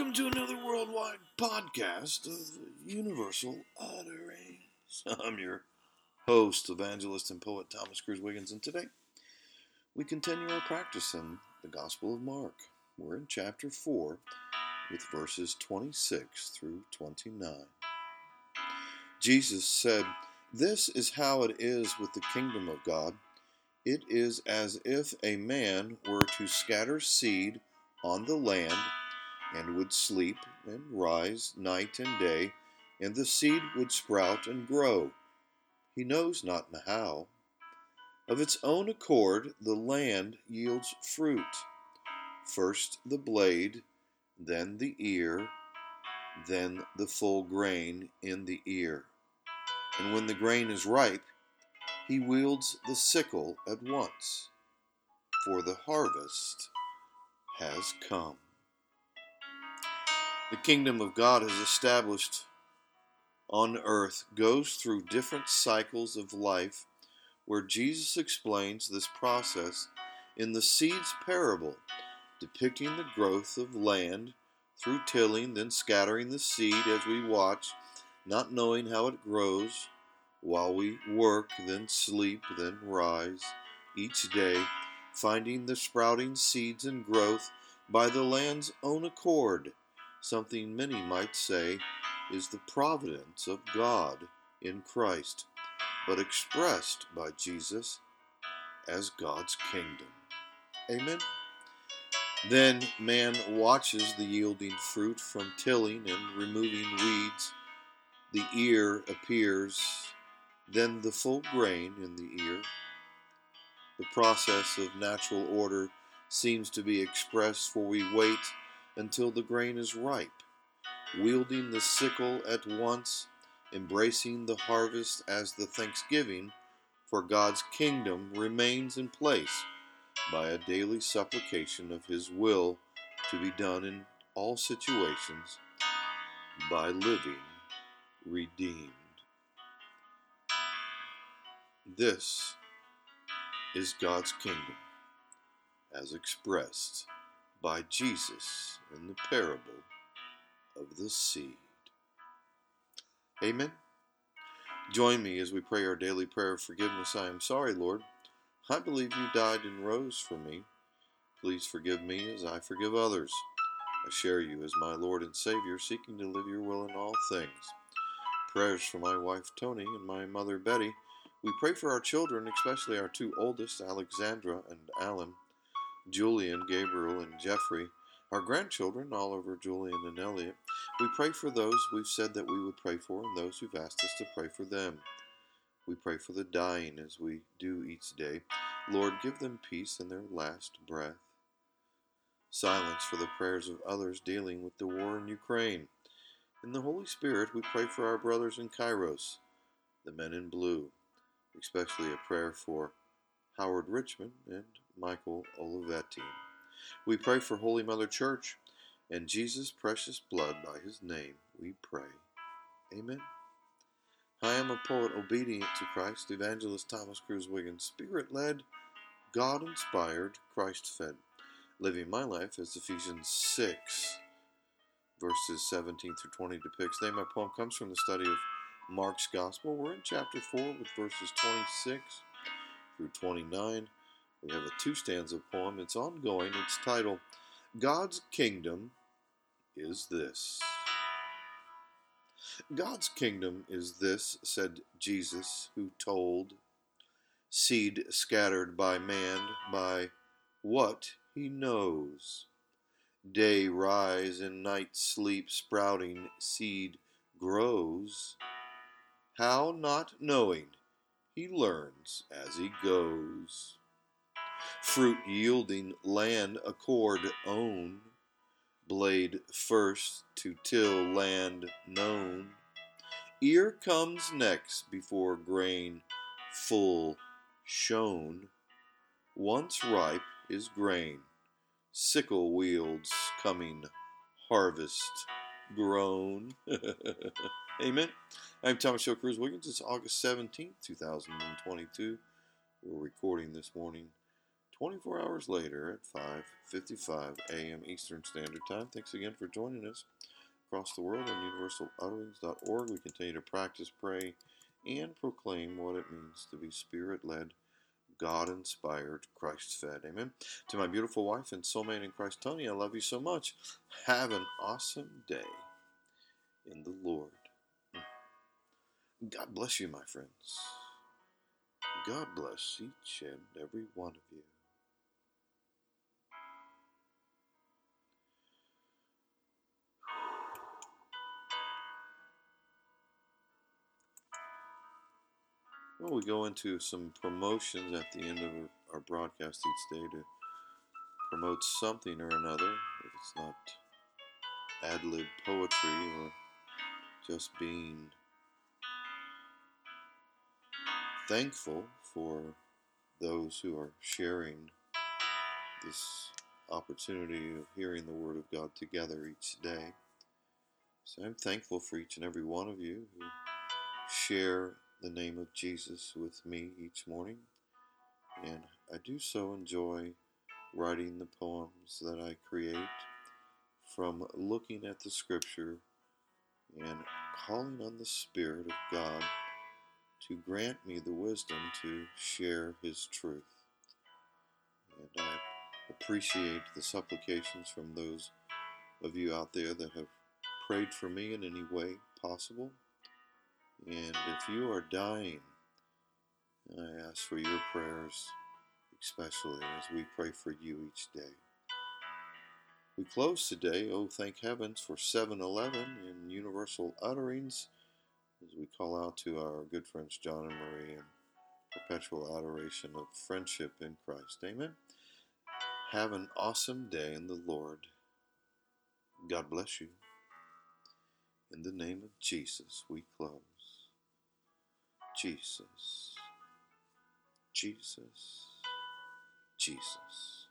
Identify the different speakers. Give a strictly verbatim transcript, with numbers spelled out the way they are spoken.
Speaker 1: Welcome to another worldwide podcast of Universal Utterings. I'm your host, evangelist, and poet Thomas Cruz Wiggins, and today we continue our practice in the Gospel of Mark. We're in chapter four with verses twenty-six through twenty-nine. Jesus said, "This is how it is with the kingdom of God. It is as if a man were to scatter seed on the land and would sleep and rise night and day, and the seed would sprout and grow. He knows not how. Of its own accord the land yields fruit, first the blade, then the ear, then the full grain in the ear. And when the grain is ripe, he wields the sickle at once, for the harvest has come." The kingdom of God is established on earth goes through different cycles of life, where Jesus explains this process in the seeds parable, depicting the growth of land through tilling, then scattering the seed as we watch, not knowing how it grows, while we work, then sleep, then rise, each day, finding the sprouting seeds and growth by the land's own accord. Something many might say is the providence of God in Christ, but expressed by Jesus as God's kingdom. Amen. Then man watches the yielding fruit from tilling and removing weeds. The ear appears, then the full grain in the ear. The process of natural order seems to be expressed, for we wait until the grain is ripe, wielding the sickle at once, embracing the harvest as the thanksgiving for God's kingdom remains in place by a daily supplication of His will to be done in all situations by living redeemed. This is God's kingdom as expressed by Jesus in the parable of the seed. Amen. Join me as we pray our daily prayer of forgiveness. I am sorry, Lord. I believe you died and rose for me. Please forgive me as I forgive others. I share you as my Lord and Savior, seeking to live your will in all things. Prayers for my wife Tony and my mother Betty. We pray for our children, especially our two oldest, Alexandra and Alan, Julian, Gabriel, and Jeffrey, our grandchildren, Oliver, Julian, and Elliot. We pray for those we've said that we would pray for and those who've asked us to pray for them. We pray for the dying as we do each day. Lord, give them peace in their last breath. Silence for the prayers of others dealing with the war in Ukraine. In the Holy Spirit, we pray for our brothers in Kairos, the men in blue, especially a prayer for Howard Richmond and Michael Olivetti. We pray for Holy Mother Church and Jesus' precious blood. By His name we pray. Amen. I am a poet obedient to Christ, evangelist Thomas Cruz Wiggins, spirit-led, God-inspired, Christ-fed, living my life as Ephesians six, verses seventeen through twenty depicts. Today my poem comes from the study of Mark's Gospel. We're in chapter four with verses twenty-six through twenty-nine. We have a two-stanza poem. It's ongoing. It's titled, "God's Kingdom is This." "God's kingdom is this," said Jesus, who told, "seed scattered by man by what he knows. Day rise and night sleep, sprouting seed grows. How not knowing, he learns as he goes. Fruit yielding land accord own, blade first to till land known. Ear comes next before grain full shown. Once ripe is grain, sickle wields coming, harvest grown." Amen. I'm Thomas Joe Cruz Wiggins. It's August seventeenth, two thousand twenty-two. We're recording this morning, twenty-four hours later at five fifty-five a m Eastern Standard Time. Thanks again for joining us across the world on universal utterings dot org. We continue to practice, pray, and proclaim what it means to be Spirit-led, God-inspired, Christ-fed. Amen. To my beautiful wife and soulmate in Christ, Tony, I love you so much. Have an awesome day in the Lord. God bless you, my friends. God bless each and every one of you. Well, we go into some promotions at the end of our broadcast each day to promote something or another. If it's not ad-lib poetry or just being thankful for those who are sharing this opportunity of hearing the Word of God together each day. So I'm thankful for each and every one of you who share the name of Jesus with me each morning. And I do so enjoy writing the poems that I create from looking at the Scripture and calling on the Spirit of God to grant me the wisdom to share His truth. And I appreciate the supplications from those of you out there that have prayed for me in any way possible. And if you are dying, I ask for your prayers, especially as we pray for you each day. We close today, oh thank heavens, for seven eleven in Universal Utterings, as we call out to our good friends John and Marie in perpetual adoration of friendship in Christ. Amen. Have an awesome day in the Lord. God bless you. In the name of Jesus, we close. Jesus, Jesus, Jesus.